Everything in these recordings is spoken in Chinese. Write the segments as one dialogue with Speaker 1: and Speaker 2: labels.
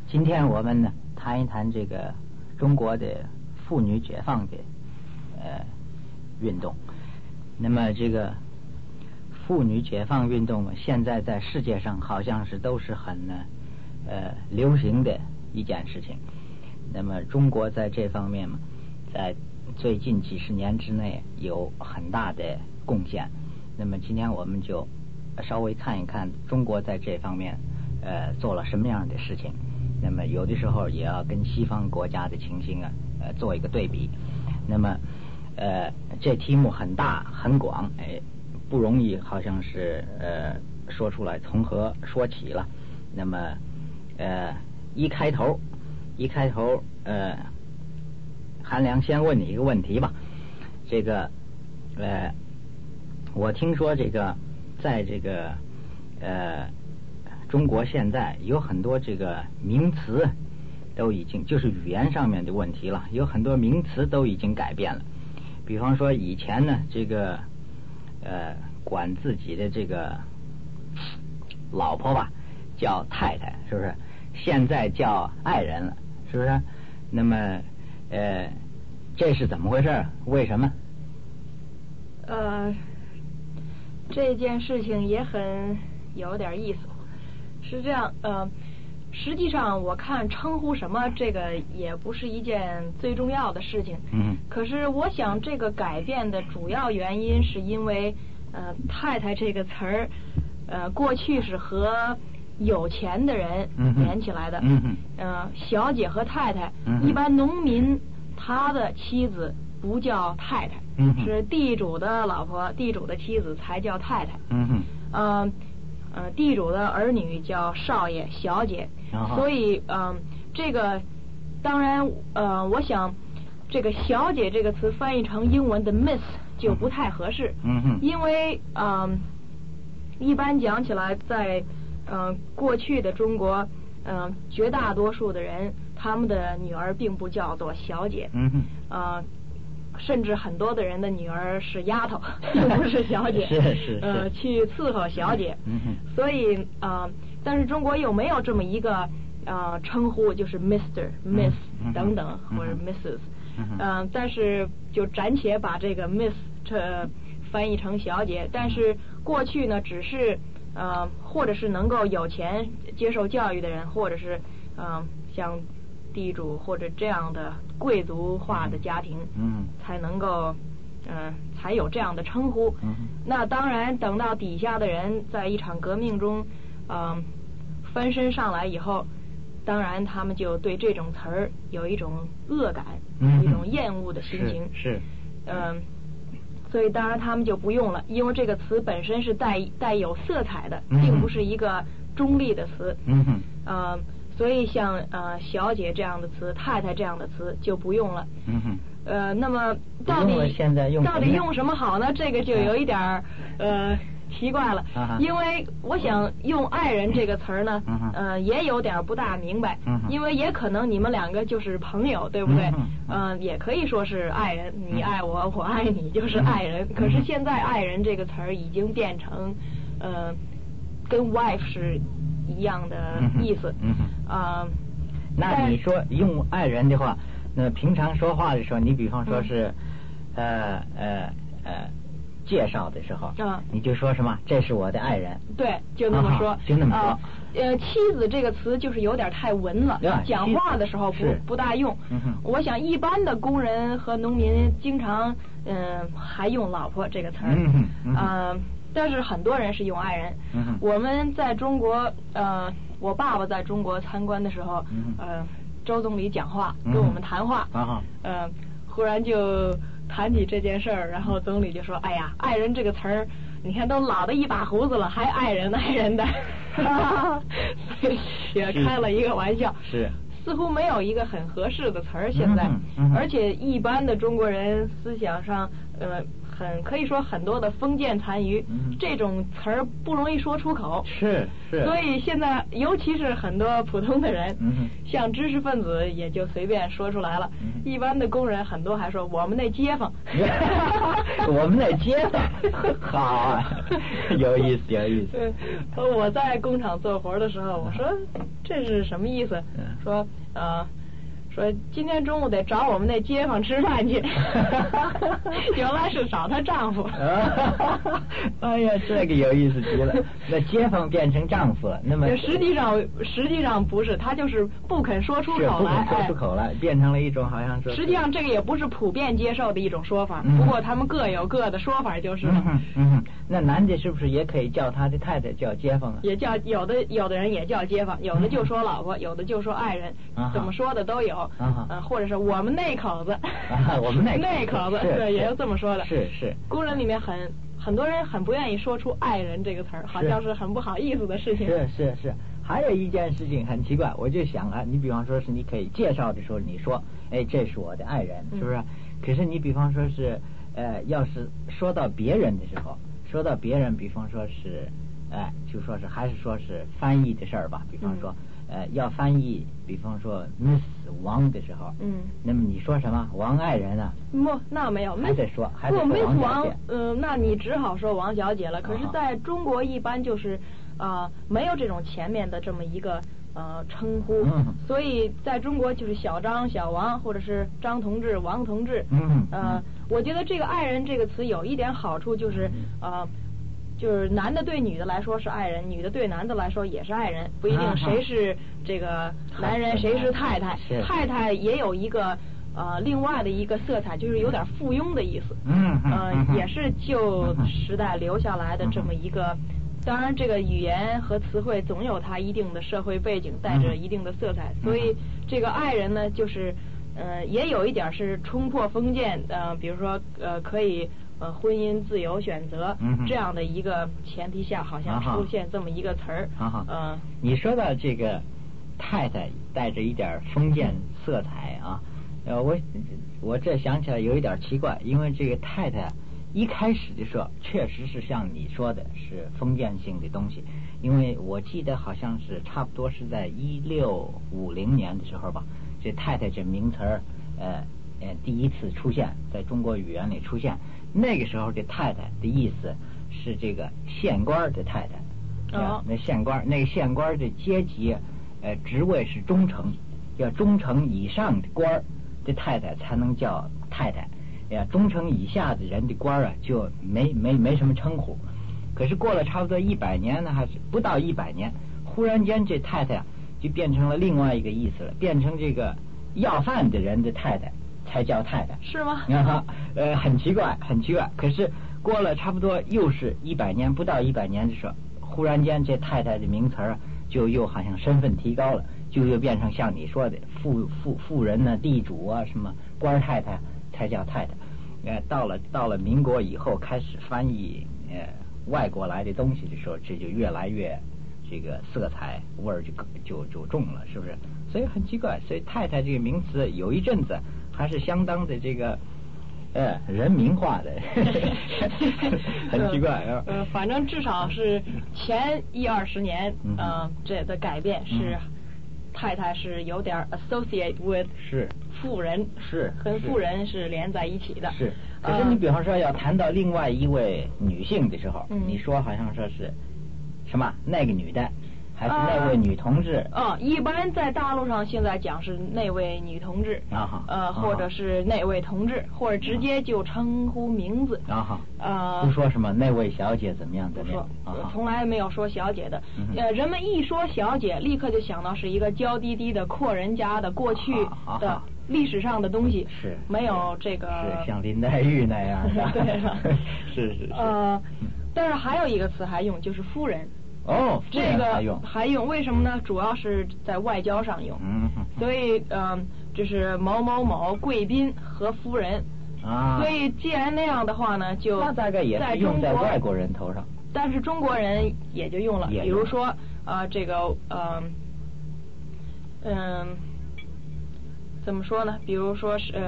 Speaker 1: 今天我们呢谈一谈这个中国的妇女解放的运动。那么这个妇女解放运动现在在世界上好像是都是很流行的一件事情。那么中国在这方面嘛，在最近几十年之内有很大的贡献。那么今天我们就稍微看一看中国在这方面做了什么样的事情。那么有的时候也要跟西方国家的情形做一个对比。那么这题目很大很广，不容易，好像是说出来从何说起了。那么一开头韩良先问你一个问题吧。这个我听说这个在这个中国现在有很多这个名词都已经就是语言上面的问题了，有很多名词都已经改变了。比方说以前呢，这个管自己的这个老婆吧叫太太，是不是？现在叫爱人了，是不是？那么这是怎么回事？为什么？
Speaker 2: 这件事情也很有点意思。是这样，实际上我看称呼什么这个也不是一件最重要的事情。可是我想这个改变的主要原因是因为太太这个词儿过去是和有钱的人连起来的。小姐和太太，一般农民他的妻子不叫太太，是地主的老婆、地主的妻子才叫太太。地主的儿女叫少爷、小姐。所以这个当然我想这个小姐这个词翻译成英文的 miss 就不太合适。因为一般讲起来，在过去的中国绝大多数的人他们的女儿并不叫做小姐。甚至很多的人的女儿是丫头，并不是小姐。
Speaker 1: 是
Speaker 2: 去伺候小姐。所以但是中国有没有这么一个称呼，就是 Mr、Miss 等等，或者 Mrs。但是就暂且把这个 Miss 翻译成小姐。但是过去呢，只是或者是能够有钱接受教育的人，或者是像地主或者这样的贵族化的家庭，才能够才有这样的称呼。那当然等到底下的人在一场革命中翻身上来以后，当然他们就对这种词儿有一种恶感，一种厌恶的心情。
Speaker 1: 是
Speaker 2: 所以当然他们就不用了，因为这个词本身是带有色彩的，并不是一个中立的词。所以像小姐这样的词、太太这样的词就不用了。那么到底用什么好呢？这个就有一点奇怪了。因为我想用爱人这个词儿呢，也有点不大明白。因为也可能你们两个就是朋友，对不对？也可以说是爱人，你爱我，我爱你，就是爱人。可是现在爱人这个词儿已经变成跟 wife 是一样的意思。
Speaker 1: 那你说用爱人的话，那平常说话的时候，你比方说是介绍的时候，你就说什么这是我的爱人。对，
Speaker 2: 就那么说。
Speaker 1: 就那么说。
Speaker 2: 妻子这个词就是有点太文了，讲话的时候不大用。我想一般的工人和农民经常还用老婆这个词儿。但是很多人是用爱人。我们在中国我爸爸在中国参观的时候，周总理讲话跟我们谈话，忽然就谈起这件事儿，然后总理就说：“哎呀，爱人这个词儿，你看都老的一把胡子了，还爱人的。”也开了一个玩笑。是。似乎没有一个很合适的词儿现在。而且一般的中国人思想上可以说很多的封建残余，这种词儿不容易说出口。
Speaker 1: 是。
Speaker 2: 所以现在尤其是很多普通的人，像知识分子也就随便说出来了。一般的工人很多还说我们那街坊。
Speaker 1: 我们那街坊，好啊，有意思。
Speaker 2: 我在工厂做活的时候，我说这是什么意思？说今天中午得找我们那街坊吃饭去。原来是找她丈夫。
Speaker 1: 哎呀，这个有意思极了。那街坊变成丈夫了，那么
Speaker 2: 实际上不是，他就是不肯说出口来，
Speaker 1: 不肯说出口来，变成了一种好像说。
Speaker 2: 实际上这个也不是普遍接受的一种说法，不过他们各有各的说法就是了。
Speaker 1: 那男的是不是也可以叫他的太太叫街坊啊？
Speaker 2: 也叫有的人也叫街坊，有的就说老婆，有的就说爱人，怎么说的都有。或者是我们那口子。
Speaker 1: 我们
Speaker 2: 那口子，对，也有这么说的。
Speaker 1: 是。
Speaker 2: 工人里面很多人很不愿意说出爱人这个词儿，好像是很不好意思的事情。
Speaker 1: 是。还有一件事情很奇怪，我就想啊，你比方说是你可以介绍的时候，你说，哎，这是我的爱人，是不是？可是你比方说是，要是说到别人的时候，比方说是，就说是还是说是翻译的事儿吧，比方说。要翻译，比方说 Miss 王的时候，那么你说什么王爱人啊？
Speaker 2: 那没有，
Speaker 1: 还得说王小姐。
Speaker 2: 那你只好说王小姐了。可是在中国一般就是没有这种前面的这么一个称呼，所以在中国就是小张、小王，或者是张同志、王同志。我觉得这个爱人这个词有一点好处就是就是男的对女的来说是爱人，女的对男的来说也是爱人，不一定谁是这个男人，谁是太太。太太也有一个另外的一个色彩，就是有点附庸的意思。也是旧时代留下来的这么一个。当然，这个语言和词汇总有它一定的社会背景，带着一定的色彩。所以这个爱人呢，就是也有一点是冲破封建，比如说可以。婚姻自由选择这样的一个前提下，好像出现这么一个词儿。
Speaker 1: 你说到这个太太带着一点封建色彩啊，我这想起来有一点奇怪，因为这个太太一开始的时候确实是像你说的是封建性的东西，因为我记得好像是差不多是在1650年的时候吧，这太太这名词儿第一次出现在中国语言里出现。那个时候的太太的意思是这个县官的太太。那县官的阶级职位是中丞，要中丞以上的官的太太才能叫太太，中丞以下的人的官啊就没什么称呼。可是过了差不多100年呢，还是不到100年，忽然间这太太就变成了另外一个意思了，变成这个要饭的人的太太才叫太太。
Speaker 2: 是吗？
Speaker 1: 很奇怪。可是过了差不多又是100年，不到100年的时候，忽然间这太太的名词就又好像身份提高了，就又变成像你说的富人呢、地主啊、什么官太太才叫太太。到了民国以后，开始翻译外国来的东西的时候，这就越来越这个色彩味儿就重了，是不是？所以很奇怪，所以太太这个名词有一阵子还是相当的这个人民化的。很奇怪啊。
Speaker 2: 反正至少是前10-20年这的改变是太太是有点 associate with
Speaker 1: 是
Speaker 2: 富人，
Speaker 1: 是
Speaker 2: 跟富人是连在一起的。
Speaker 1: 是。可是你比方说要谈到另外一位女性的时候，你说好像说是什么那个女的还是那位女同志？
Speaker 2: 一般在大陆上现在讲是那位女同志，或者是那位同志，或者直接就称呼名字。
Speaker 1: 不说什么那位小姐怎么样怎么样。
Speaker 2: 从来没有说小姐的。人们一说小姐，立刻就想到是一个娇滴滴的阔人家的过去的历史上的东西，
Speaker 1: 是
Speaker 2: 没有这个
Speaker 1: 是像林黛玉那样的。
Speaker 2: 对。
Speaker 1: 是。
Speaker 2: 但是还有一个词还用，就是夫人。
Speaker 1: 这个
Speaker 2: 还用，为什么呢？主要是在外交上用。所以就是某某某贵宾和夫人。所以既然那样的话呢，就
Speaker 1: 那大概也是用在外国人头上。
Speaker 2: 但是中国人也就用了，比如说这个怎么说呢？比如说是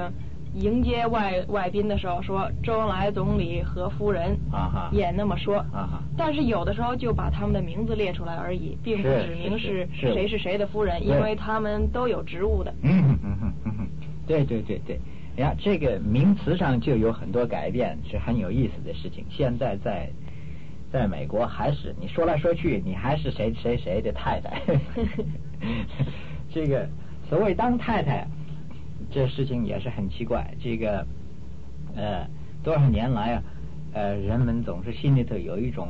Speaker 2: 迎接外宾的时候说周恩来总理和夫人也那么说，但是有的时候就把他们的名字列出来而已，并不指明是谁是谁的夫人，因为他们都有职务的。
Speaker 1: 对。呀，这个名词上就有很多改变，是很有意思的事情。现在在美国，还是你说来说去，你还是谁的太太。这个所谓当太太，这事情也是很奇怪。这个多少年来啊，人们总是心里头有一种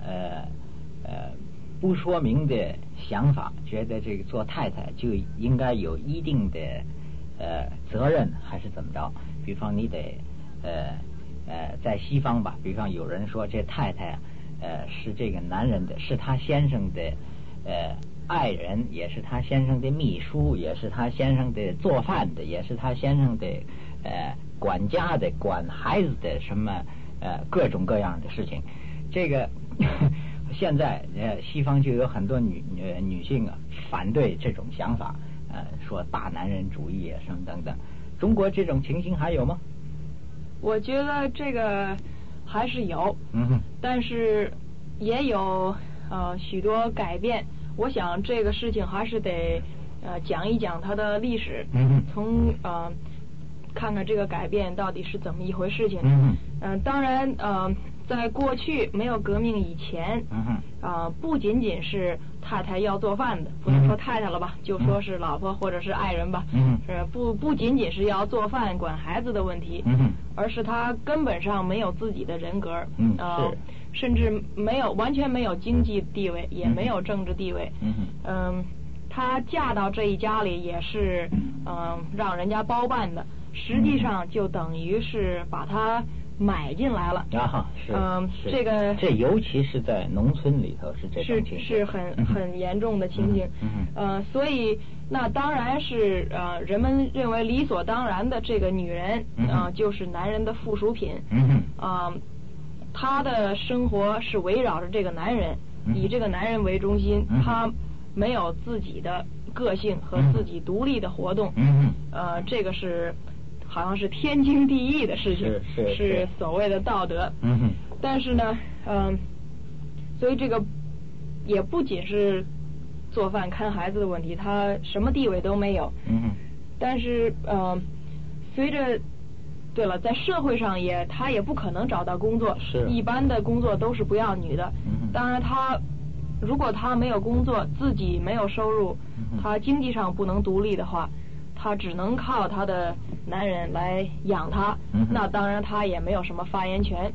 Speaker 1: 不说明的想法，觉得这个做太太就应该有一定的责任，还是怎么着？比方你得在西方吧，比方有人说这太太是这个男人的，是他先生的爱人，也是他先生的秘书，也是他先生的做饭的，也是他先生的管家的，管孩子的，什么各种各样的事情。这个现在西方就有很多女性啊反对这种想法，说大男人主义啊什么等等。中国这种情形还有吗？
Speaker 2: 我觉得这个还是有，但是也有许多改变。我想这个事情还是得讲一讲它的历史，从看看这个改变到底是怎么一回事情。当然在过去没有革命以前，不仅仅是太太要做饭的，不能说太太了吧，就说是老婆或者是爱人吧，不仅仅是要做饭管孩子的问题，而是她根本上没有自己的人格，甚至完全没有经济地位，也没有政治地位。她嫁到这一家里也是让人家包办的，实际上就等于是把她买进来了。这
Speaker 1: 尤其是在农村里头是这种情形，
Speaker 2: 是很严重的情形。所以那当然是人们认为理所当然的，这个女人就是男人的附属品。她的生活是围绕着这个男人，以这个男人为中心，她没有自己的个性和自己独立的活动。这个是好像是天经地义的事情，是所谓的道德。但是呢，所以这个也不仅是做饭看孩子的问题，他什么地位都没有。但是随着对了，在社会上他也不可能找到工作，一般的工作都是不要女的。当然如果他没有工作，自己没有收入，他经济上不能独立的话，他只能靠他的男人来养他，那当然他也没有什么发言权。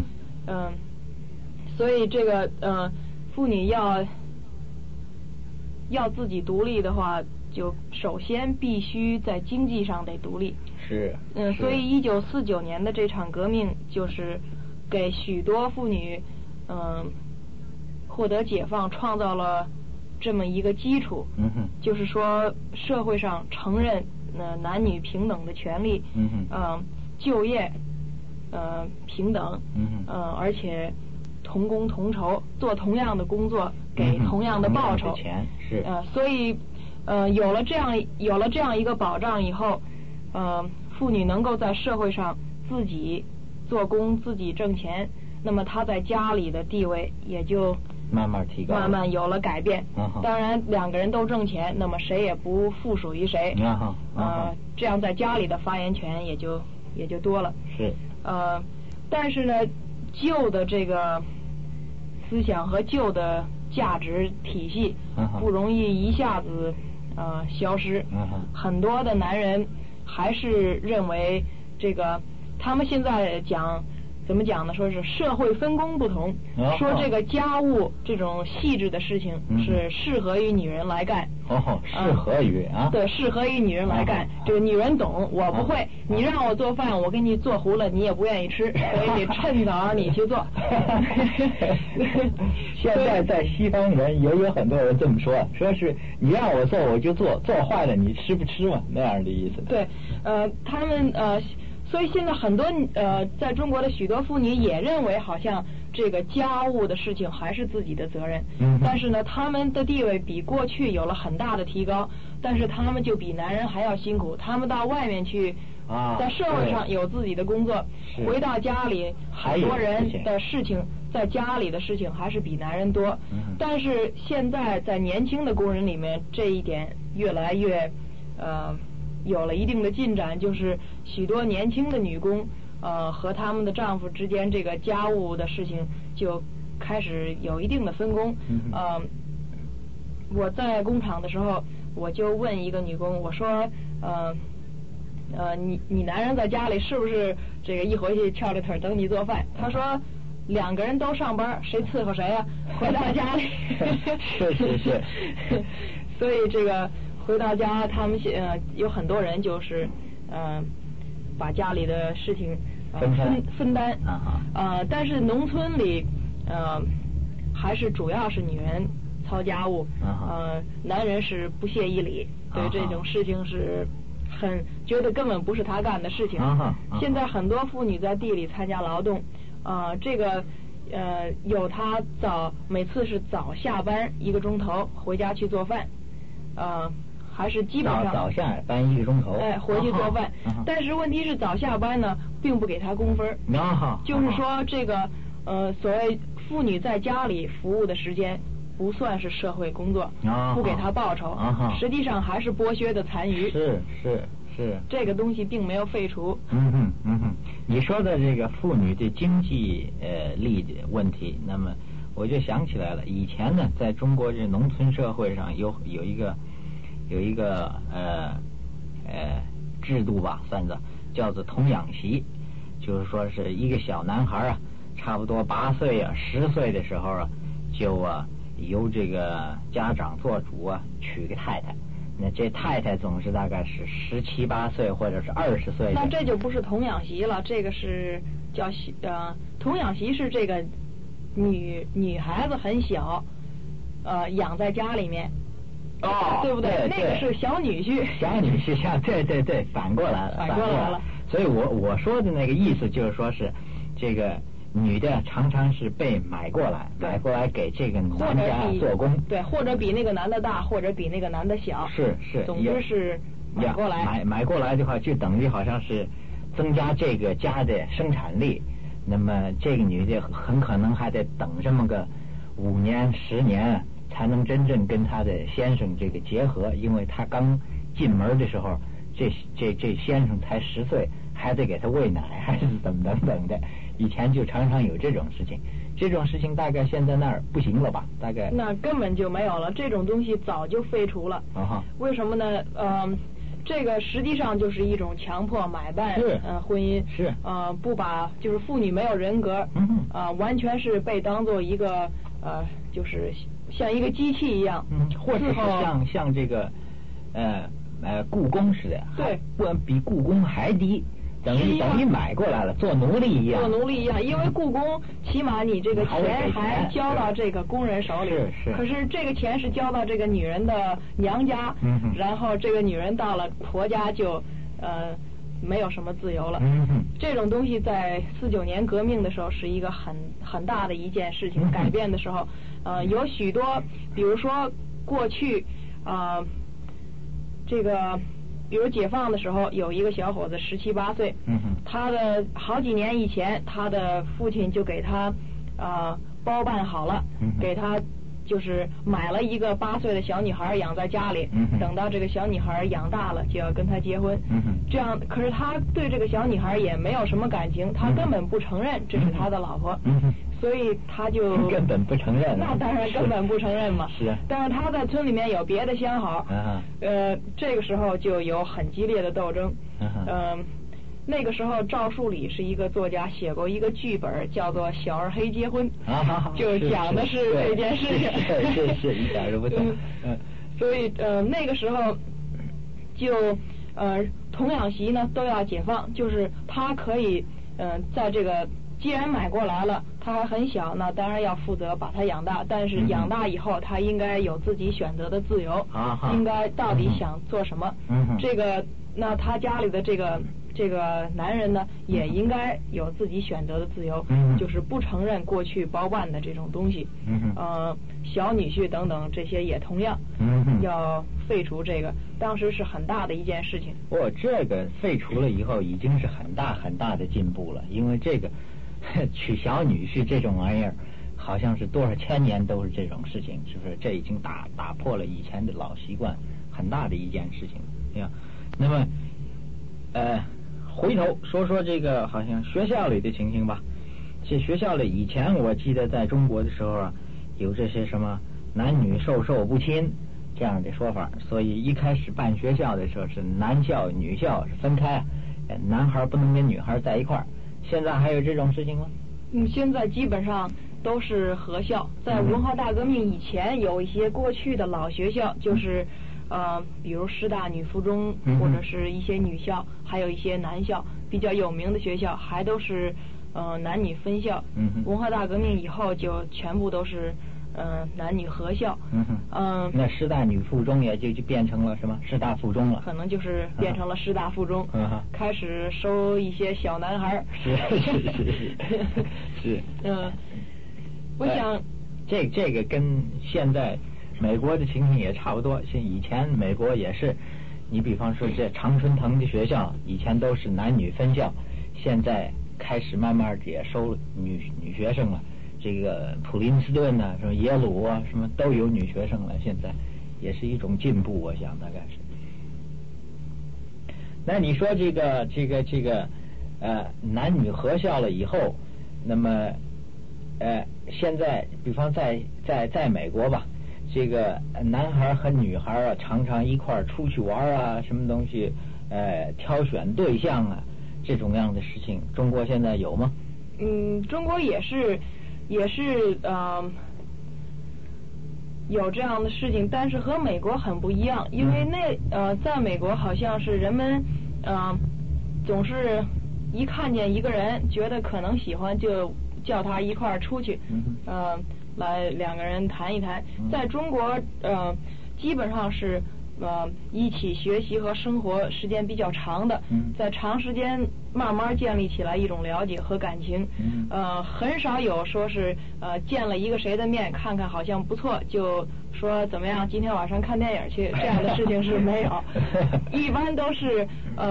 Speaker 2: 所以这个妇女要自己独立的话，就首先必须在经济上得独立。所以1949年的这场革命就是给许多妇女获得解放创造了这么一个基础。就是说社会上承认男女平等的权利，就业平等，而且同工同酬，做同样的工作给同样的报酬。所以有了这样一个保障以后，妇女能够在社会上自己做工，自己挣钱，那么她在家里的地位也就
Speaker 1: 慢慢提高，
Speaker 2: 慢慢有了改变。当然两个人都挣钱，那么谁也不附属于谁。这样在家里的发言权也就多了。但是呢，旧的这个思想和旧的价值体系不容易一下子消失。很多的男人还是认为这个，他们现在怎么讲呢？说是社会分工不同，说这个家务这种细致的事情是适合于女人来干。
Speaker 1: 适合于
Speaker 2: 对，适合于女人来干。这个女人懂，我不会。你让我做饭，我给你做糊了，你也不愿意吃，所以得趁早你去做。
Speaker 1: 现在在西方人也有很多人这么说是你让我做我就做，做坏了你吃不吃嘛，那样的意思。
Speaker 2: 对，他们所以现在很多在中国的许多妇女也认为，好像这个家务的事情还是自己的责任。但是呢，他们的地位比过去有了很大的提高，但是他们就比男人还要辛苦。他们到外面去在社会上有自己的工作，回到家里很多人的事情，在家里的事情还是比男人多。但是现在在年轻的工人里面，这一点越来越有了一定的进展，就是许多年轻的女工和他们的丈夫之间这个家务的事情就开始有一定的分工。我在工厂的时候，我就问一个女工，我说你男人在家里是不是这个一回去翘着腿等你做饭？他说2个人都上班，谁伺候谁啊？回到家里
Speaker 1: 是
Speaker 2: 所以这个回到家，他们有很多人就是把家里的事情分担但是农村里还是主要是女人操家务，男人是不屑一理，对这种事情是很觉得根本不是他干的事情。现在很多妇女在地里参加劳动，这个有他每次是早下班1个钟头回家去做饭，还是基本上
Speaker 1: 早下班1个钟头，
Speaker 2: 回去做饭。但是问题是早下班呢，并不给他工分。就是说这个所谓妇女在家里服务的时间不算是社会工作，不给他报酬，实际上还是剥削的残余。
Speaker 1: 是。
Speaker 2: 这个东西并没有废除。
Speaker 1: 你说的这个妇女的经济力的问题，那么我就想起来了，以前呢，在中国这农村社会上有一个制度吧，算是叫做童养媳，就是说是一个小男孩啊，差不多8岁啊10岁的时候啊，就由这个家长做主娶个太太。那这太太总是大概是17、18岁或者是20岁。
Speaker 2: 那这就不是童养媳了，这个是叫童养媳是这个女孩子很小，养在家里面。对不对？那个是小女婿。
Speaker 1: 小女婿，对，反过来了。所以我说的那个意思就是说是这个女的常常是被买过来给这个男家做工。
Speaker 2: 对，或者比那个男的大，或者比那个男的小。
Speaker 1: 是。
Speaker 2: 总之是买过来。
Speaker 1: 买过来的话，就等于好像是增加这个家的生产力。那么这个女的很可能还得等这么个5年10年。才能真正跟他的先生这个结合，因为他刚进门的时候，这先生才10岁，还得给他喂奶，还是等的。以前就常常有这种事情，大概现在那儿不行了吧？大概
Speaker 2: 那根本就没有了，这种东西早就废除了。为什么呢？这个实际上就是一种强迫买办婚姻，
Speaker 1: 是
Speaker 2: 不把就是妇女没有人格，完全是被当做一个就是像一个机器一样，
Speaker 1: 或者是像这个雇工似的，
Speaker 2: 对，
Speaker 1: 不比雇工还低，等于买过来了，做奴隶一样，
Speaker 2: 因为雇工起码你这个钱还交到这个工人手里，
Speaker 1: 是，
Speaker 2: 可是这个钱是交到这个女人的娘家，然后这个女人到了婆家就没有什么自由了。这种东西在49年革命的时候是一个很大的一件事情，改变的时候，有许多，比如说过去这个比如解放的时候，有一个小伙子17、18岁，他的好几年以前，他的父亲就给他包办好了，给他就是买了一个8岁的小女孩养在家里，等到这个小女孩养大了就要跟他结婚，这样。可是他对这个小女孩也没有什么感情，他根本不承认这是他的老婆，所以他就
Speaker 1: 根本不承认。
Speaker 2: 那当然根本不承认嘛。
Speaker 1: 是。
Speaker 2: 但是他在村里面有别的相好，这个时候就有很激烈的斗争。那个时候赵树理是一个作家，写过一个剧本叫做《小二黑结婚》，就讲的是这件事情。
Speaker 1: 是一点都不错。
Speaker 2: 所以那个时候就童养媳呢都要解放，就是他可以在这个既然买过来了，他还很小，那当然要负责把他养大，但是养大以后他应该有自己选择的自由，应该到底想做什么。这个那他家里的这个男人呢，也应该有自己选择的自由，就是不承认过去包办的这种东西，小女婿等等这些也同样要废除这个，当时是很大的一件事情。
Speaker 1: 这个废除了以后已经是很大很大的进步了，因为这个娶小女婿这种玩意儿，好像是多少千年都是这种事情，是不是？这已经打破了以前的老习惯，很大的一件事情，对吧？那么回头说说这个好像学校里的情形吧。这学校里以前我记得在中国的时候啊，有这些什么男女授受不亲这样的说法，所以一开始办学校的时候是男校女校是分开，男孩不能跟女孩在一块儿。现在还有这种事情吗？
Speaker 2: 现在基本上都是合校。在文化大革命以前，有一些过去的老学校，就是比如师大女附中或者是一些女校，还有一些男校，比较有名的学校还都是男女分校。文化大革命以后就全部都是男女合校。
Speaker 1: 那师大女附中也就变成了什么师大附中了？
Speaker 2: 可能就是变成了师大附中，开始收一些小男孩。
Speaker 1: 是。
Speaker 2: 我想
Speaker 1: 这个跟现在美国的情形也差不多。像以前美国也是，你比方说这常春藤的学校以前都是男女分校，现在开始慢慢也收女学生了。这个普林斯顿啊，什么耶鲁啊，什么都有女学生了，现在也是一种进步，我想大概是。那你说这个男女合校了以后，那么现在比方在美国吧，这个男孩和女孩啊常常一块儿出去玩啊，什么东西挑选对象啊，这种样的事情，中国现在有吗？
Speaker 2: 中国也是有这样的事情，但是和美国很不一样，因为在美国好像是人们总是一看见一个人觉得可能喜欢就叫他一块儿出去，来两个人谈一谈。在中国基本上是一起学习和生活时间比较长的，在长时间慢慢建立起来一种了解和感情。很少有说是见了一个谁的面，看看好像不错，就说怎么样今天晚上看电影去，这样的事情是没有。一般都是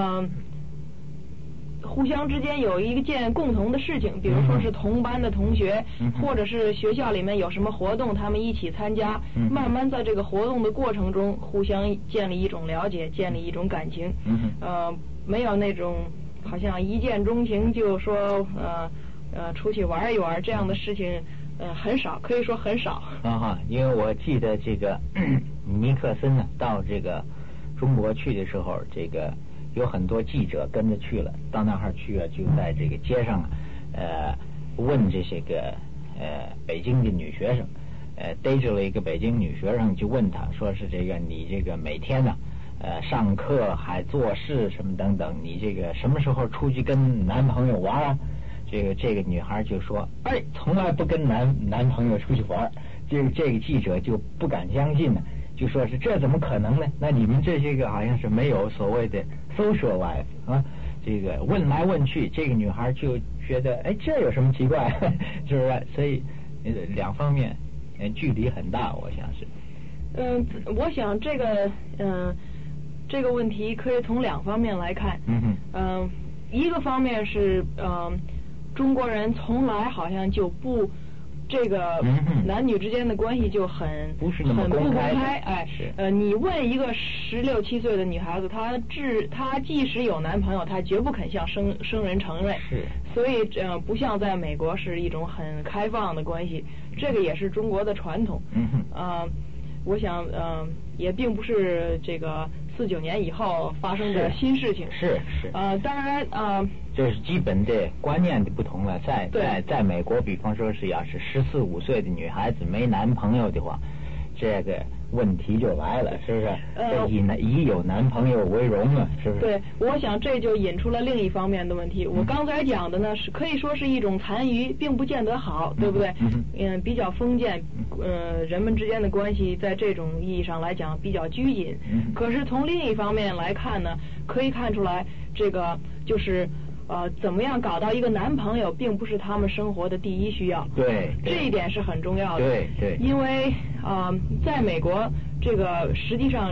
Speaker 2: 互相之间有一件共同的事情，比如说是同班的同学，或者是学校里面有什么活动，他们一起参加，慢慢在这个活动的过程中互相建立一种了解，建立一种感情。没有那种好像一见钟情就说出去玩一玩这样的事情，很少，可以说很少。
Speaker 1: 因为我记得这个尼克森呢到这个中国去的时候，这个有很多记者跟着去了，到那儿去啊，就在这个街上问这些个北京的女学生，逮着了一个北京女学生，就问她说是这个你这个每天呢上课还做事什么等等，你这个什么时候出去跟男朋友玩啊？这个女孩就说从来不跟男朋友出去玩。这个记者就不敢相信呢，就说是这怎么可能呢？那你们这些个好像是没有所谓的 social life 啊，这个问来问去，这个女孩就觉得这有什么奇怪，是不是？所以两方面距离很大，我想是。
Speaker 2: 我想这个问题可以从两方面来看。一个方面是中国人从来好像就不。这个男女之间的关系就很
Speaker 1: 不公
Speaker 2: 开。你问一个16、17岁的女孩子，她即使有男朋友，她绝不肯向生人承认。
Speaker 1: 是。
Speaker 2: 所以不像在美国是一种很开放的关系，这个也是中国的传统。我想也并不是这个49年以后发生的新事情。
Speaker 1: 是。
Speaker 2: 当然
Speaker 1: 这是基本的观念的不同了。在美国，比方说是要是14、15岁的女孩子没男朋友的话，这个问题就来了，是不是？以有男朋友为荣啊，是不是？
Speaker 2: 对，我想这就引出了另一方面的问题。我刚才讲的呢，是可以说是一种残余，并不见得好，对不对？比较封建，人们之间的关系在这种意义上来讲比较拘谨。可是从另一方面来看呢，可以看出来，这个就是怎么样搞到一个男朋友，并不是他们生活的第一需要。
Speaker 1: 对，
Speaker 2: 这一点是很重要的。
Speaker 1: 对。
Speaker 2: 因为在美国，这个实际上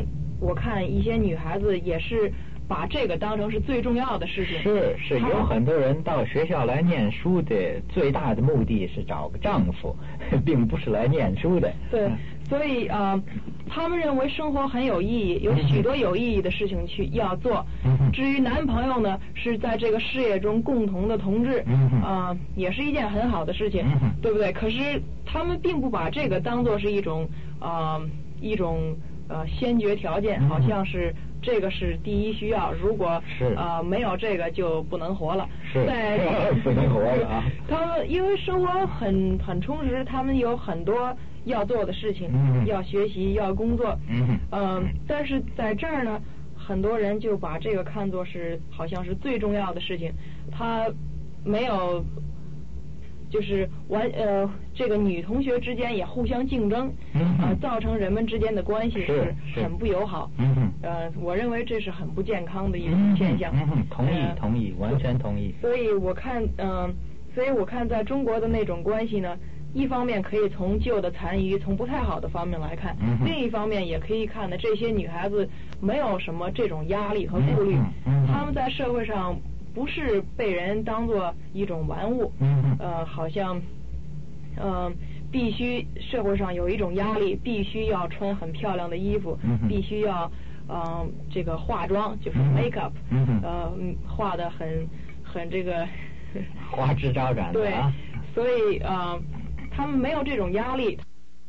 Speaker 2: 我看一些女孩子也是把这个当成是最重要的事情。
Speaker 3: 是有很多人到学校来念书的最大的目的是找个丈夫，并不是来念书的。
Speaker 2: 对，所以他们认为生活很有意义，有许多有意义的事情要做。至于男朋友呢，是在这个事业中共同的同志，也是一件很好的事情，对不对？可是他们并不把这个当作是一种先决条件，好像是这个是第一需要，如果没有这个就不能活了。
Speaker 3: 不能活了啊！
Speaker 2: 他们因为生活很充实，他们有很多要做的事情，要学习，要工作。但是在这儿呢，很多人就把这个看作是好像是最重要的事情，他没有。就是这个女同学之间也互相竞争，造成人们之间的关系是很不友好。我认为这是很不健康的一种现象。
Speaker 3: 同意，完全同意。
Speaker 2: 所以我看在中国的那种关系呢，一方面可以从旧的残余，从不太好的方面来看，另一方面也可以看呢，这些女孩子没有什么这种压力和顾虑，她们在社会上不是被人当作一种玩物，好像必须社会上有一种压力，必须要穿很漂亮的衣服，必须要这个化妆，就是 makeup，画得很这个
Speaker 3: 花枝招展的啊。
Speaker 2: 对，所以他们没有这种压力，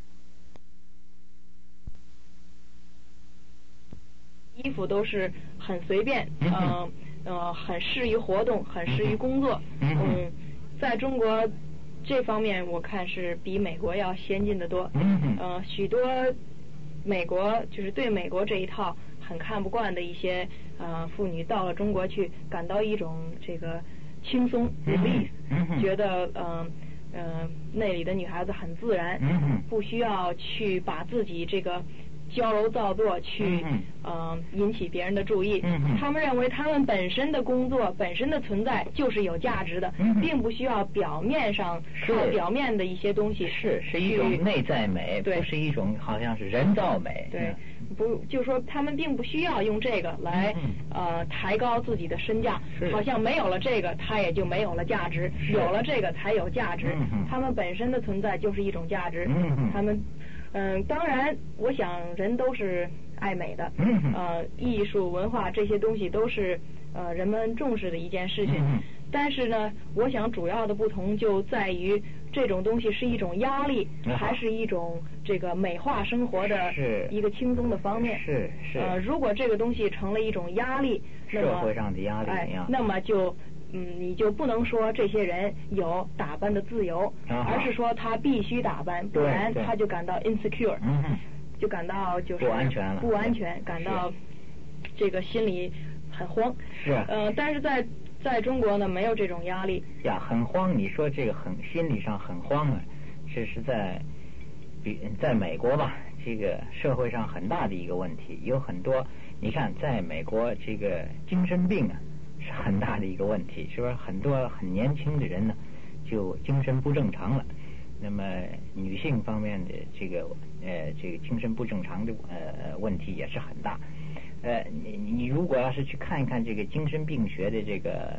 Speaker 2: 衣服都是很随便，很适于活动，很适于工作。在中国这方面，我看是比美国要先进得多。许多美国就是对美国这一套很看不惯的一些妇女到了中国去，感到一种这个轻松 relief，觉得那里的女孩子很自然，不需要去把自己这个矫揉造作去引起别人的注意。他们认为他们本身的工作本身的存在就是有价值的，并不需要表面上靠表面的一些东西，
Speaker 3: 是一种内在美，不是一种好像是人造美。
Speaker 2: 对，不就说他们并不需要用这个来抬高自己的身价，好像没有了这个他也就没有了价值，有了这个才有价值。他们本身的存在就是一种价值。他们当然我想人都是爱美的，艺术文化这些东西都是人们重视的一件事情。但是呢，我想主要的不同就在于这种东西是一种压力，还是一种这个美化生活的一个轻松的方面。
Speaker 3: 是。
Speaker 2: 如果这个东西成了一种压力，
Speaker 3: 社会上的压力，
Speaker 2: 那么就你就不能说这些人有打扮的自由，而是说他必须打扮，不然他就感到 insecure，就感到就是不安全，感到这个心里很慌。但是在中国呢，没有这种压力
Speaker 3: 呀，很慌。你说这个心理上很慌啊，这是在美国吧，这个社会上很大的一个问题，有很多。你看，在美国这个精神病啊是很大的一个问题，是不是？很多很年轻的人呢就精神不正常了。那么女性方面的这个精神不正常的问题也是很大。你如果要是去看一看这个精神病学的这个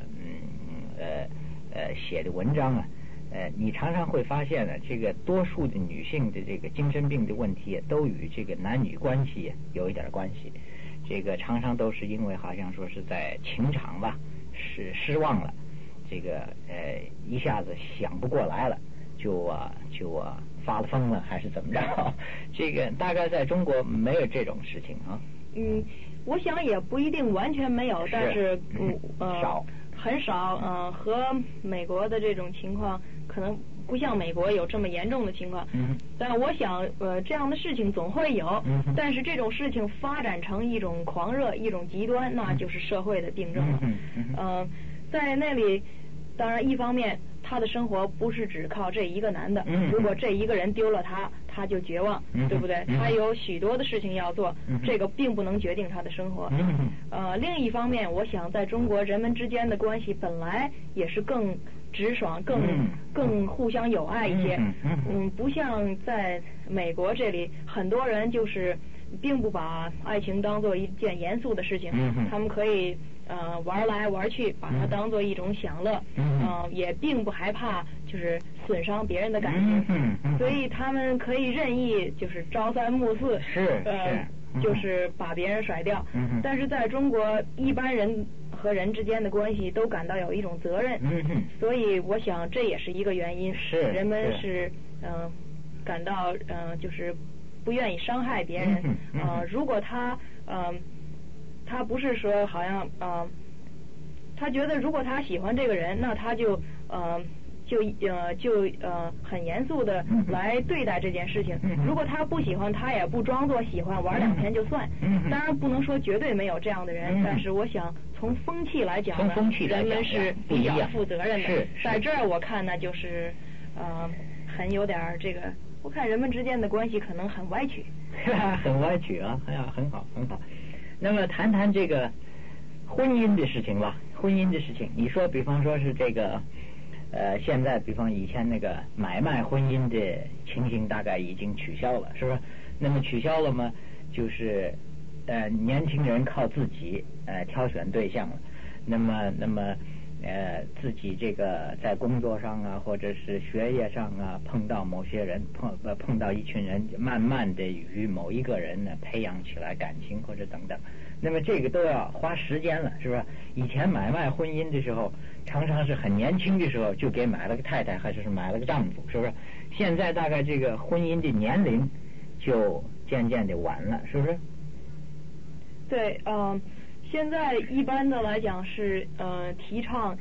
Speaker 3: 写的文章啊，你常常会发现呢，这个多数的女性的这个精神病的问题都与这个男女关系有一点关系。这个常常都是因为好像说是在情场吧是失望了，这个一下子想不过来了，就发了疯了还是怎么着？这个大概在中国没有这种事情啊。
Speaker 2: 我想也不一定完全没有，但是很少。和美国的这种情况可能不像美国有这么严重的情况。但我想这样的事情总会有，但是这种事情发展成一种狂热，一种极端，那就是社会的病症了。在那里当然一方面他的生活不是只靠这一个男的，如果这一个人丢了他就绝望，对不对？他有许多的事情要做，这个并不能决定他的生活。另一方面我想在中国人们之间的关系本来也是更直爽，更互相友爱一些。不像在美国这里很多人就是并不把爱情当做一件严肃的事情，他们可以玩来玩去，把它当做一种享乐，也并不害怕就是损伤别人的感情，所以他们可以任意就是朝三暮四，就是把别人甩掉。但是在中国，一般人和人之间的关系都感到有一种责任，所以我想这也是一个原因，人们是感到就是不愿意伤害别人。如果他不是说好像他觉得如果他喜欢这个人，那他就很严肃的来对待这件事情。如果他不喜欢，他也不装作喜欢，玩2天就算。当然不能说绝对没有这样的人，但是我想从风气来讲呢，人们是比较负责任的。在这儿我看呢，就是很有点这个，我看人们之间的关系可能很歪曲。
Speaker 3: 很歪曲啊！哎呀，很好很好。那么谈谈这个婚姻的事情吧。婚姻的事情，你说比方说是这个现在比方以前那个买卖婚姻的情形大概已经取消了，是不是？那么取消了吗？就是年轻人靠自己挑选对象了。那么自己这个在工作上啊，或者是学业上啊，碰到某些人，碰到一群人，慢慢的与某一个人呢培养起来感情或者等等。那么这个都要花时间了，是不是？以前买卖婚姻的时候，常常是很年轻的时候就给买了个太太，还是买了个丈夫，是不是？现在大概这个婚姻的年龄就渐渐的晚了，是不是？
Speaker 2: 对，现在一般的来讲是提倡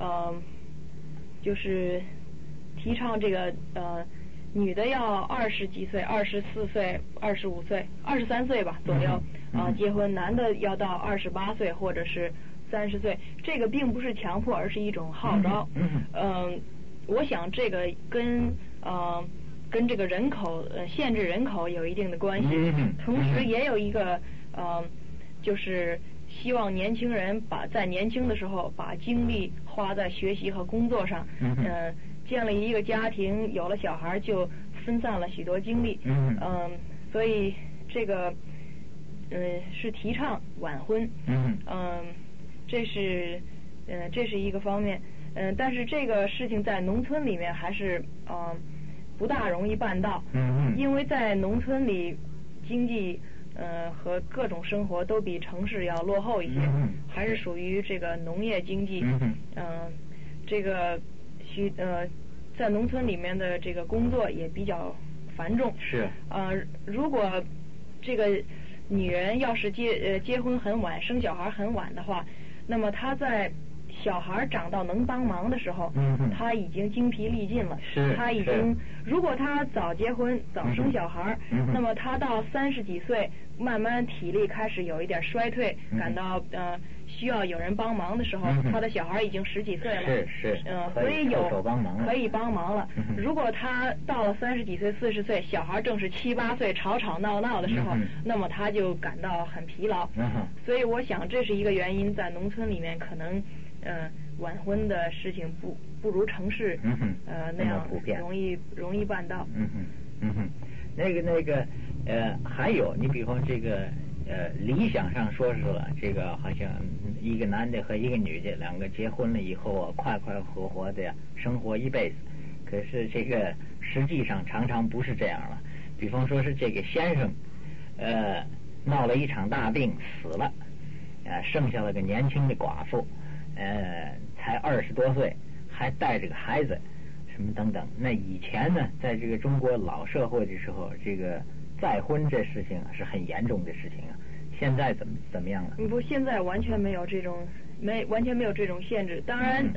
Speaker 2: 就是提倡这个女的要20几岁，24岁、25岁、23岁吧左右结婚，男的要到28岁或者是30岁。这个并不是强迫，而是一种号召。我想这个跟这个人口限制人口有一定的关系，同时也有一个就是希望年轻人在年轻的时候把精力花在学习和工作上。建了一个家庭，有了小孩就分散了许多精力。所以这个是提倡晚婚。这是一个方面。但是这个事情在农村里面还是不大容易办到。因为在农村里经济和各种生活都比城市要落后一些，还是属于这个农业经济。这个在农村里面的这个工作也比较繁重。
Speaker 3: 是。
Speaker 2: 如果这个女人要是结婚很晚，生小孩很晚的话，那么她在小孩长到能帮忙的时候，他已经精疲力尽了。他已经，如果他早结婚早生小孩，那么他到30几岁，慢慢体力开始有一点衰退，感到需要有人帮忙的时候，他的小孩已经10几岁了。所以可以帮忙了。如果他到了30几岁、40岁，小孩正是7、8岁吵吵闹闹的时候，那么他就感到很疲劳。所以我想这是一个原因，在农村里面可能晚婚的事情不如城市那样容易办到。
Speaker 3: 那个还有你比方这个理想上说是了，这个好像一个男的和一个女的两个结婚了以后啊，快快活活的生活一辈子。可是这个实际上常常不是这样了。比方说是这个先生闹了一场大病死了，剩下了个年轻的寡妇，才20多岁，还带着个孩子，什么等等。那以前呢，在这个中国老社会的时候，这个再婚这事情是很严重的事情啊。现在怎么样了？
Speaker 2: 不，现在完全没有这种限制。当然，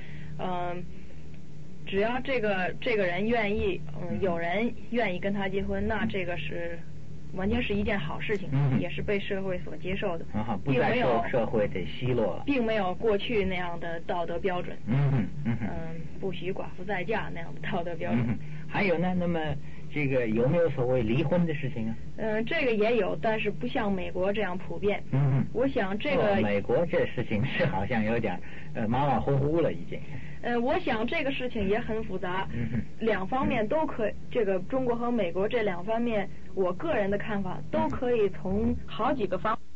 Speaker 2: 只要这个人愿意，有人愿意跟他结婚，那这个是完全是一件好事情，也是被社会所接受的，
Speaker 3: 不再受社会的奚落了，
Speaker 2: 并没有过去那样的道德标准。不许寡妇再嫁那样的道德标准。
Speaker 3: 还有呢，那么这个有没有所谓离婚的事情啊？
Speaker 2: 这个也有，但是不像美国这样普遍。我想这个
Speaker 3: 美国这事情是好像有点马马虎虎了已经。
Speaker 2: 我想这个事情也很复杂，两方面都可以。这个中国和美国这两方面，我个人的看法都可以从好几个方。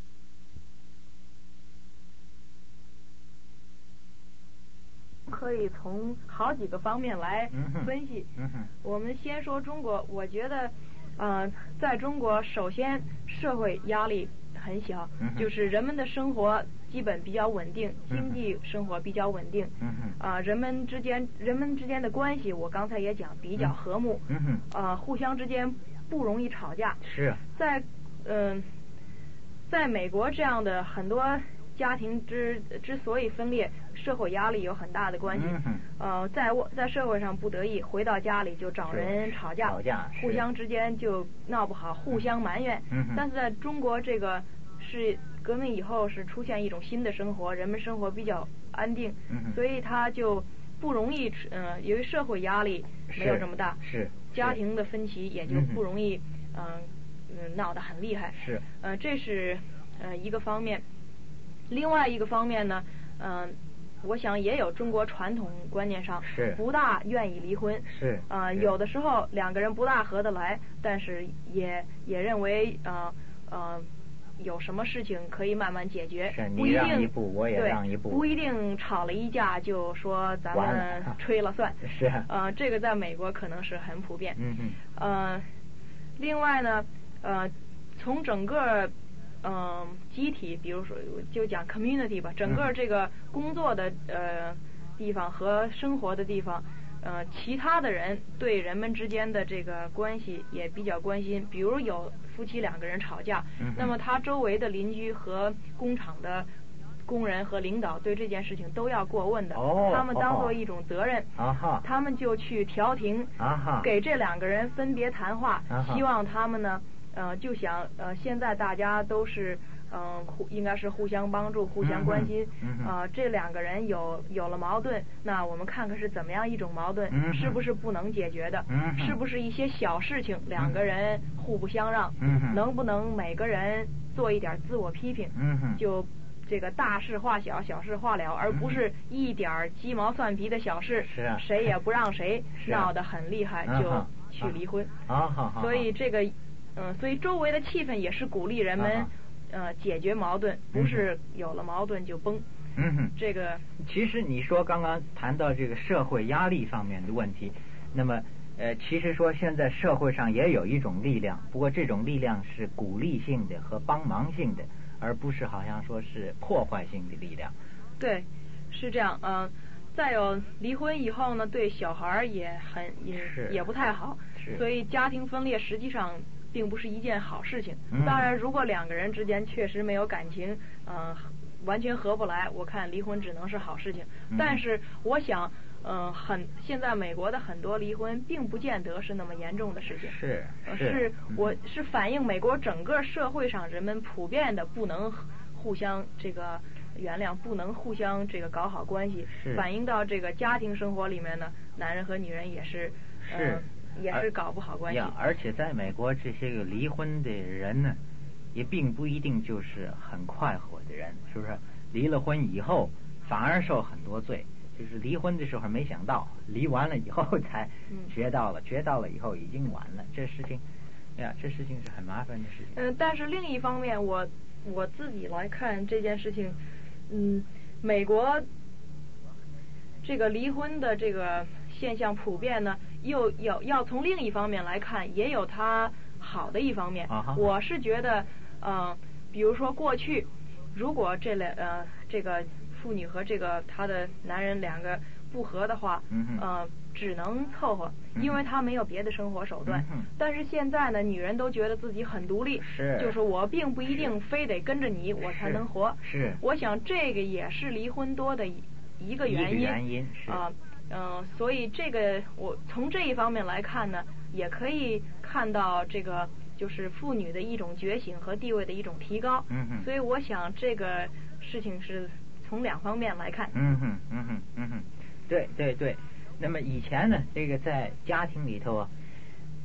Speaker 2: 可以从好几个方面来分析。我们先说中国，我觉得，在中国，首先社会压力很小，就是人们的生活基本比较稳定，经济生活比较稳定。人们之间的关系，我刚才也讲比较和睦。互相之间不容易吵架。
Speaker 3: 是。
Speaker 2: 在美国这样的很多家庭之所以分裂，社会压力有很大的关系。在社会上不得意，回到家里就找人吵架，互相之间就闹不好，互相埋怨。但是在中国，这个是革命以后是出现一种新的生活，人们生活比较安定，所以他就不容易由于社会压力没有这么大，家庭的分歧也就不容易闹得很厉害。这是一个方面。另外一个方面呢，我想也有中国传统观念上不大愿意离婚。有的时候两个人不大合得来，但是也认为有什么事情可以慢慢解决，不一定
Speaker 3: 你让一步我也让一步，
Speaker 2: 不一定吵了一架就说咱们吹了算。这个在美国可能是很普遍。另外呢，从整个集体，比如说就讲 community 吧，整个这个工作的地方和生活的地方，其他的人对人们之间的这个关系也比较关心。比如有夫妻两个人吵架，那么他周围的邻居和工厂的工人和领导对这件事情都要过问的，他们当做一种责任，他们就去调停，给这两个人分别谈话，希望他们呢就想现在大家都是应该是互相帮助，互相关心。这两个人有了矛盾，那我们看看是怎么样一种矛盾，是不是不能解决的，是不是一些小事情两个人互不相让，能不能每个人做一点自我批评，就这个大事化小，小事化了，而不是一点鸡毛蒜皮的小事，谁也不让谁，闹得很厉害就去离婚。所以这个所以周围的气氛也是鼓励人们解决矛盾，不是有了矛盾就崩。这个
Speaker 3: 其实你说刚刚谈到这个社会压力方面的问题，那么其实说现在社会上也有一种力量，不过这种力量是鼓励性的和帮忙性的，而不是好像说是破坏性的力量。
Speaker 2: 对，是这样。再有离婚以后呢，对小孩也不太好，所以家庭分裂实际上并不是一件好事情。当然，如果两个人之间确实没有感情，完全合不来，我看离婚只能是好事情。但是我想，现在美国的很多离婚并不见得是那么严重的事情。是反映美国整个社会上人们普遍的不能互相这个原谅，不能互相这个搞好关系，反映到这个家庭生活里面呢，男人和女人也是搞不好关系。
Speaker 3: 而且在美国，这些个离婚的人呢，也并不一定就是很快活的人，是不是？离了婚以后反而受很多罪，就是离婚的时候没想到，离完了以后才觉到了，觉到了以后已经晚了。这事情是很麻烦的事情。
Speaker 2: 但是另一方面，我自己来看这件事情，美国这个离婚的这个现象普遍呢，又要从另一方面来看，也有它好的一方面。我是觉得，比如说过去，如果这个妇女和这个她的男人两个不和的话，只能凑合，因为他没有别的生活手段。但是现在呢，女人都觉得自己很独立，就是我并不一定非得跟着你我才能活。我想这个也是离婚多的一个原因。所以这个我从这一方面来看呢，也可以看到这个就是妇女的一种觉醒和地位的一种提高。所以我想这个事情是从两方面来看。
Speaker 3: 对。那么以前呢，这个在家庭里头啊，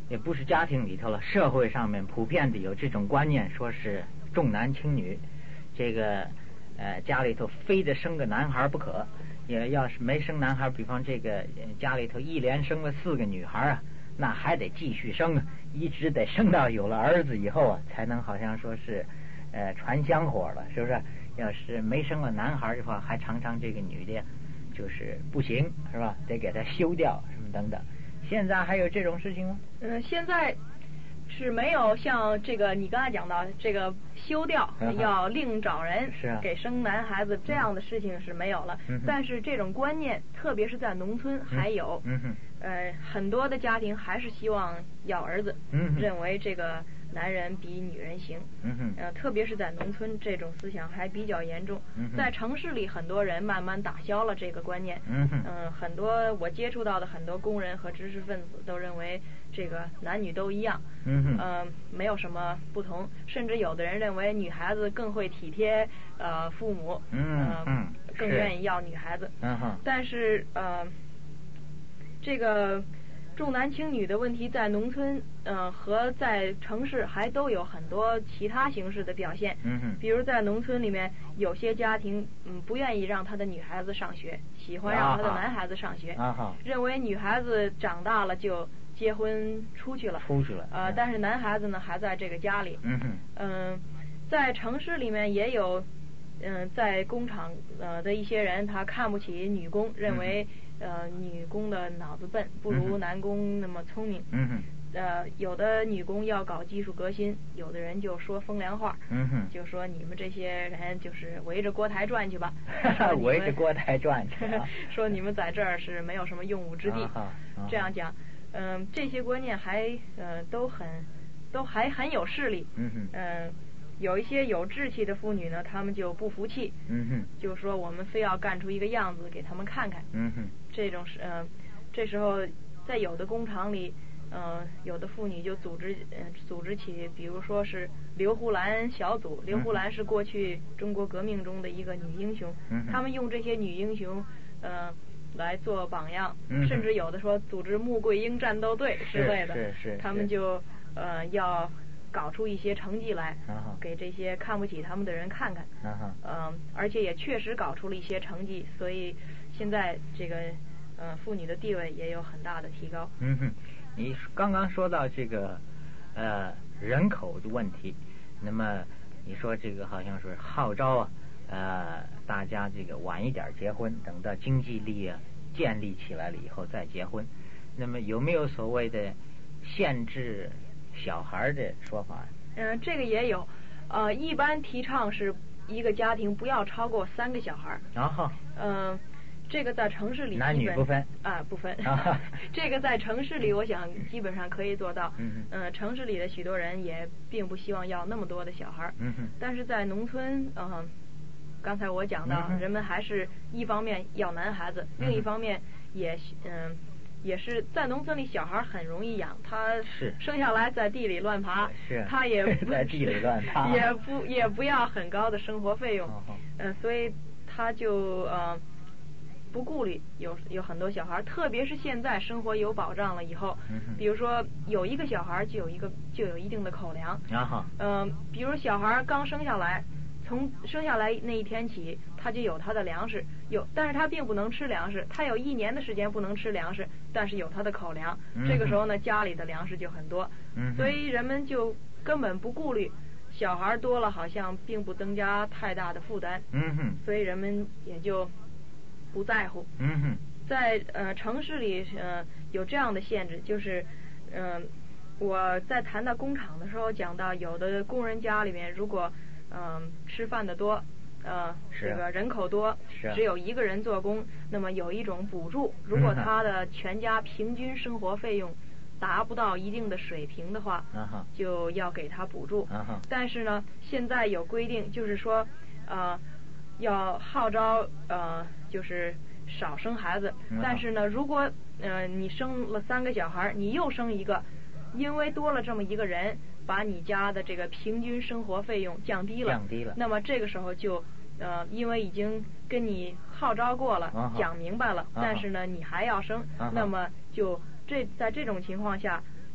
Speaker 3: 也不是家庭里头了，社会上面普遍的有这种观念，说是重男轻女，这个家里头非得生个男孩不可，也要是没生男孩，比方这个家里头一连生了4个女孩啊，那还得继续生啊，一直得生到有了儿子以后啊，才能好像说是传香火了，是不是？要是没生了男孩的话，还常常这个女的就是不行，是吧？得给她休掉什么等等。现在还有这种事情吗？
Speaker 2: 现在是没有像这个你刚才讲到这个休掉要另找人给生男孩子这样的事情是没有了，但是这种观念特别是在农村还有，很多的家庭还是希望要儿子，认为这个男人比女人行，特别是在农村这种思想还比较严重，在城市里很多人慢慢打消了这个观念，很多我接触到的很多工人和知识分子都认为这个男女都一样，没有什么不同，甚至有的人认为女孩子更会体贴父母，更愿意要女孩子，但是这个重男轻女的问题在农村和在城市还都有很多其他形式的表现，比如在农村里面有些家庭不愿意让他的女孩子上学，喜欢让他的男孩子上学，认为女孩子长大了就结婚出去了，但是男孩子呢还在这个家里，在城市里面也有在工厂的一些人他看不起女工，认为女工的脑子笨，不如男工那么聪明，有的女工要搞技术革新，有的人就说风凉话，就说你们这些人就是围着锅台转去吧，
Speaker 3: 围着锅台转去，
Speaker 2: 说你们在这儿是没有什么用武之地，这样讲，这些观念还都还很有势力，有一些有志气的妇女呢，她们就不服气，就说我们非要干出一个样子给他们看看，这种是这时候在有的工厂里，有的妇女就组织起，比如说是刘胡兰小组，刘胡兰是过去中国革命中的一个女英雄，他们用这些女英雄来做榜样，甚至有的说组织穆桂英战斗队之类的，他们就要搞出一些成绩来，给这些看不起他们的人看看，而且也确实搞出了一些成绩，所以现在这个妇女的地位也有很大的提高。
Speaker 3: 你刚刚说到这个人口的问题，那么你说这个好像是号召大家这个晚一点结婚，等到经济力建立起来了以后再结婚，那么有没有所谓的限制小孩的说法？
Speaker 2: 这个也有，一般提倡是一个家庭不要超过3个小孩。这个在城市里
Speaker 3: 男女不分
Speaker 2: 不分。这个在城市里，我想基本上可以做到。城市里的许多人也并不希望要那么多的小孩。但是在农村，刚才我讲到，人们还是一方面要男孩子，另一方面也是在农村里，小孩很容易养，他生下来在地里乱爬，他也不
Speaker 3: 在地里乱爬，
Speaker 2: 也不要很高的生活费用，所以他就不顾虑有很多小孩，特别是现在生活有保障了以后，比如说有一个小孩就有一定的口粮，比如小孩刚生下来，从生下来那一天起，他就有他的粮食，但是他并不能吃粮食，他有1年的时间不能吃粮食，但是有他的口粮，这个时候呢，家里的粮食就很多，所以人们就根本不顾虑小孩多了好像并不增加太大的负担，所以人们也就不在乎。在城市里有这样的限制，就是我在谈到工厂的时候讲到，有的工人家里面如果吃饭的多，这个人口多，只有1个人做工，那么有一种补助，如果他的全家平均生活费用达不到一定的水平的话，就要给他补助。但是呢，现在有规定，就是说要号召就是少生孩子，但是呢，如果你生了3个小孩，你又生一个，因为多了这么1个人，把你家的这个平均生活费用降低了，那么这个时候就因为已经跟你号召过了，讲明白了，但是呢你还要生，那么就在这种情况下，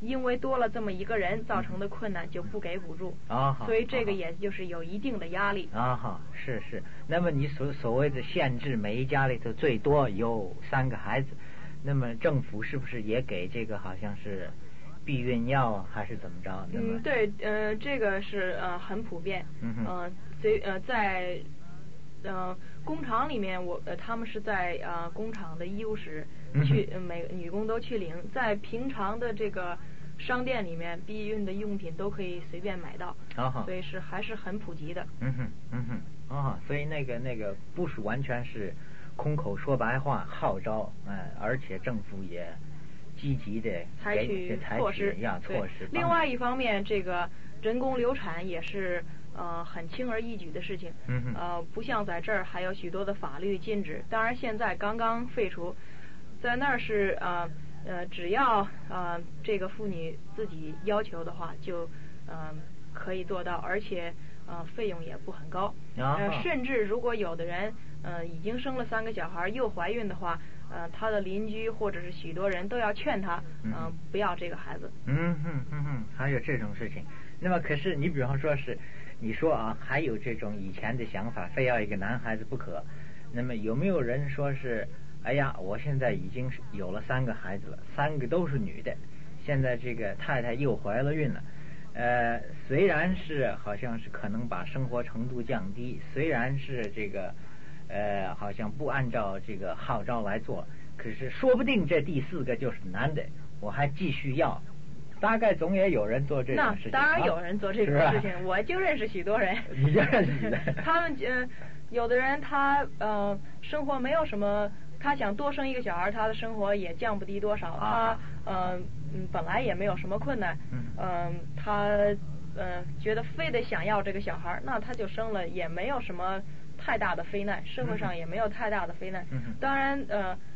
Speaker 2: 因为多了这么一个人造成的困难就不给补助所以这个也就是有一定的压力
Speaker 3: 是。那么你所谓的限制每一家里头最多有3个孩子，那么政府是不是也给这个好像是避孕药还是怎么着？
Speaker 2: 对，这个是很普遍。在工厂里面，他们是在工厂的医务室去，每个女工都去领。在平常的这个商店里面，避孕的用品都可以随便买到，所以还是很普及的。
Speaker 3: 所以那个不是完全是空口说白话号召，而且政府也积极的
Speaker 2: 采取措施。另外一方面，这个人工流产也是很轻而易举的事情。不像在这儿还有许多的法律禁止。当然现在刚刚废除，在那儿是只要这个妇女自己要求的话，就可以做到，而且费用也不很高。甚至如果有的人已经生了3个小孩又怀孕的话，他的邻居或者是许多人都要劝他不要这个孩子。
Speaker 3: 还有这种事情。那么可是你比方说是你说还有这种以前的想法，非要一个男孩子不可。那么有没有人说是哎呀，我现在已经有了3个孩子了，3个都是女的，现在这个太太又怀了孕了，虽然是好像是可能把生活程度降低，虽然是这个好像不按照这个号召来做，可是说不定这第4个就是男的，我还继续要。大概总也有人做这种事情。
Speaker 2: 那当然有人做这种事情，我就认识许多人。
Speaker 3: 你就认识的？
Speaker 2: 他们有的人他生活没有什么，他想多生一个小孩，他的生活也降不低多少。他本来也没有什么困难。他觉得非得想要这个小孩，那他就生了，也没有什么太大的非难，社会上也没有太大的非难。当然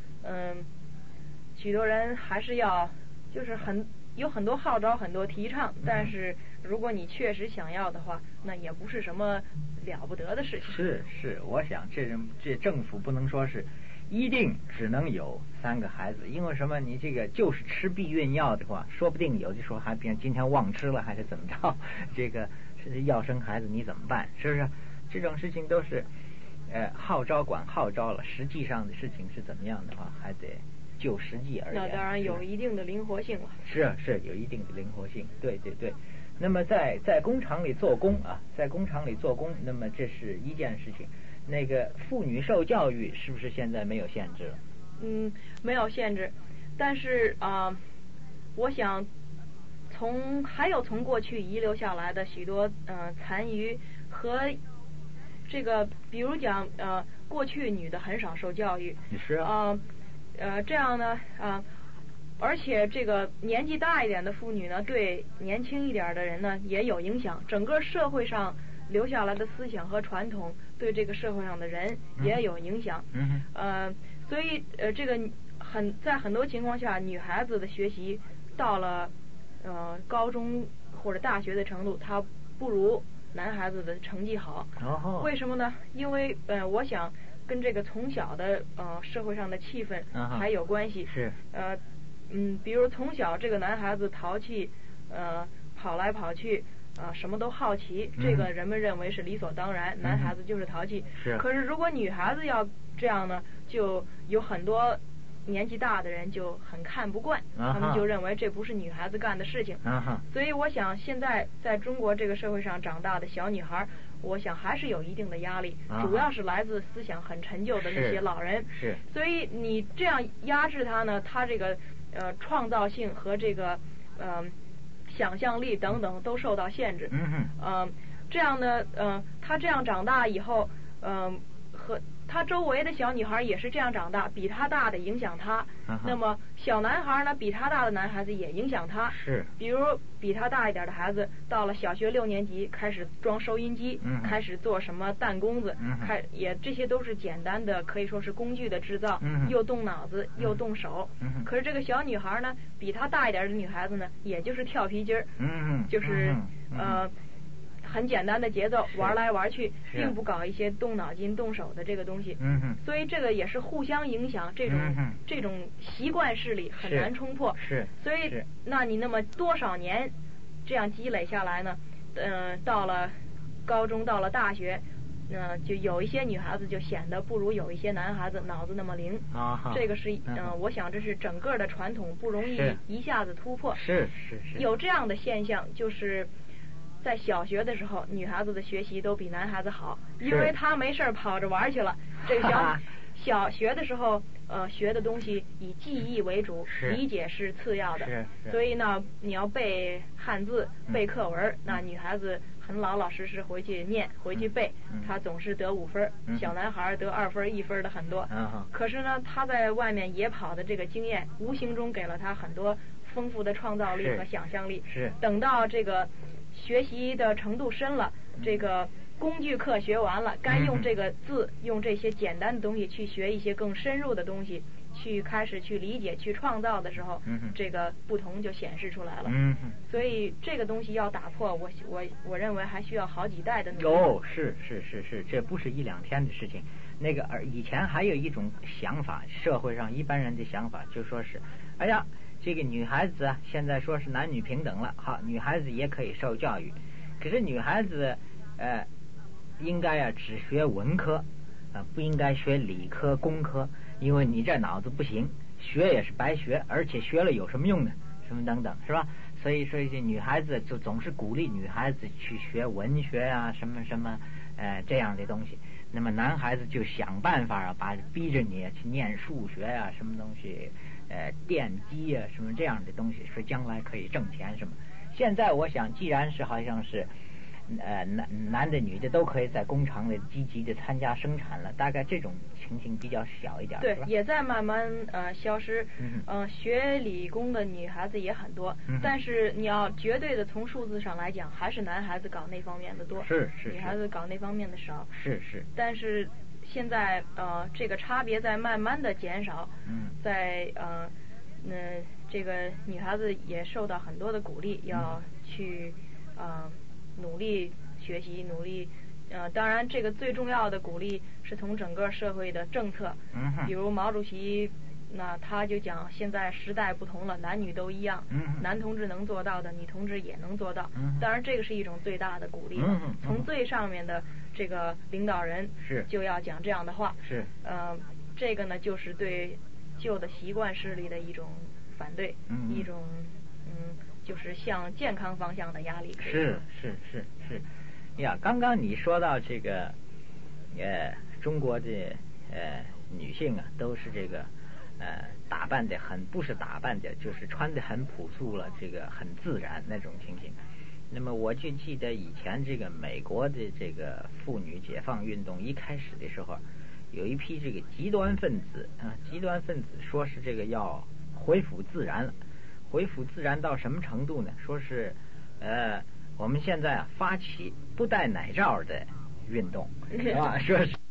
Speaker 2: 许多人还是要就是有很多号召，很多提倡，但是如果你确实想要的话，那也不是什么了不得的事情。
Speaker 3: 是，我想这政府不能说是一定只能有3个孩子，因为什么？你这个就是吃避孕药的话，说不定有的时候还变今天忘吃了还是怎么着，这个要生孩子你怎么办？是不是？这种事情都是号召管号召了，实际上的事情是怎么样的话，还得就实际而言。
Speaker 2: 那当然有一定的灵活性了。
Speaker 3: 是有一定的灵活性。对。那么在工厂里做工那么这是一件事情。那个妇女受教育是不是现在没有限制了？
Speaker 2: 没有限制，但是我想还有从过去遗留下来的许多残余和这个，比如讲过去女的很少受教育。
Speaker 3: 是
Speaker 2: 这样呢而且这个年纪大一点的妇女呢，对年轻一点的人呢也有影响。整个社会上留下来的思想和传统对这个社会上的人也有影响。所以这个在很多情况下，女孩子的学习到了高中或者大学的程度，她不如男孩子的成绩好。为什么呢？因为我想跟这个从小的社会上的气氛还有关系。
Speaker 3: 是
Speaker 2: 比如从小这个男孩子淘气，跑来跑去，什么都好奇，这个人们认为是理所当然，男孩子就是淘气。可是如果女孩子要这样呢，就有很多年纪大的人就很看不惯，他们就认为这不是女孩子干的事情。所以我想现在在中国这个社会上长大的小女孩，我想还是有一定的压力，主要是来自思想很陈旧的那些老人。所以你这样压制她呢，她这个创造性和这个想象力等等都受到限制。这样呢她这样长大以后和她周围的小女孩也是这样长大，比她大的影响她。那么小男孩呢，比他大的男孩子也影响他。比如比他大一点的孩子，到了小学6年级开始装收音机，开始做什么弹弓子，这些都是简单的，可以说是工具的制造，又动脑子又动手。可是这个小女孩呢，比她大一点的女孩子呢，也就是跳皮筋儿，就是很简单的节奏玩来玩去，并不搞一些动脑筋动手的这个东西。所以这个也是互相影响，这种习惯势力很难冲破。所以那你那么多少年这样积累下来呢？到了高中，到了大学。就有一些女孩子就显得不如有一些男孩子脑子那么灵。这个是我想这是整个的传统不容易一下子突破。有这样的现象，就是在小学的时候，女孩子的学习都比男孩子好，因为她没事跑着玩去了。这个小学的时候，学的东西以记忆为主，理解是次要的。所以呢，你要背汉字、背课文，那女孩子很老老实实回去念，回去背，她总是得5分，小男孩得2分、1分的很多。可是呢，她在外面野跑的这个经验，无形中给了她很多丰富的创造力和想象力。等到这个学习的程度深了，这个工具课学完了，该用这个字，用这些简单的东西去学一些更深入的东西，去开始去理解、去创造的时候，这个不同就显示出来了。所以这个东西要打破，我认为还需要好几代的努力。
Speaker 3: 是，这不是1、2天的事情。那个以前还有一种想法，社会上一般人的想法就说是，哎呀，这个女孩子啊，现在说是男女平等了，好，女孩子也可以受教育，可是女孩子应该只学文科，不应该学理科、工科，因为你这脑子不行，学也是白学，而且学了有什么用呢？什么等等，是吧？所以说，这女孩子就总是鼓励女孩子去学文学啊，什么这样的东西。那么男孩子就想办法逼着你去念数学啊，什么东西，电机啊，什么这样的东西，说将来可以挣钱什么。现在我想，既然是好像是。男的女的都可以在工厂里积极的参加生产了，大概这种情形比较小一点。
Speaker 2: 对，也在慢慢消失。学理工的女孩子也很多，但是你要绝对的从数字上来讲，还是男孩子搞那方面的多，女孩子搞那方面的少。但是现在这个差别在慢慢的减少。在这个女孩子也受到很多的鼓励，要去努力学习，努力当然这个最重要的鼓励是从整个社会的政策。比如毛主席那他就讲，现在时代不同了，男女都一样，男同志能做到的，女同志也能做到。当然这个是一种最大的鼓励。从最上面的这个领导人就要讲这样的话。这个呢就是对旧的习惯势力的一种反对，一种就是向健康方向的压力。
Speaker 3: 是呀，刚刚你说到这个中国的女性啊，都是这个打扮的不是打扮的，就是穿的很朴素了，这个很自然那种情形。那么我就记得以前这个美国的这个妇女解放运动一开始的时候，有一批这个极端分子说是这个要恢复自然了。恢复自然到什么程度呢？说是我们现在发起不戴奶罩的运动，是吧？说是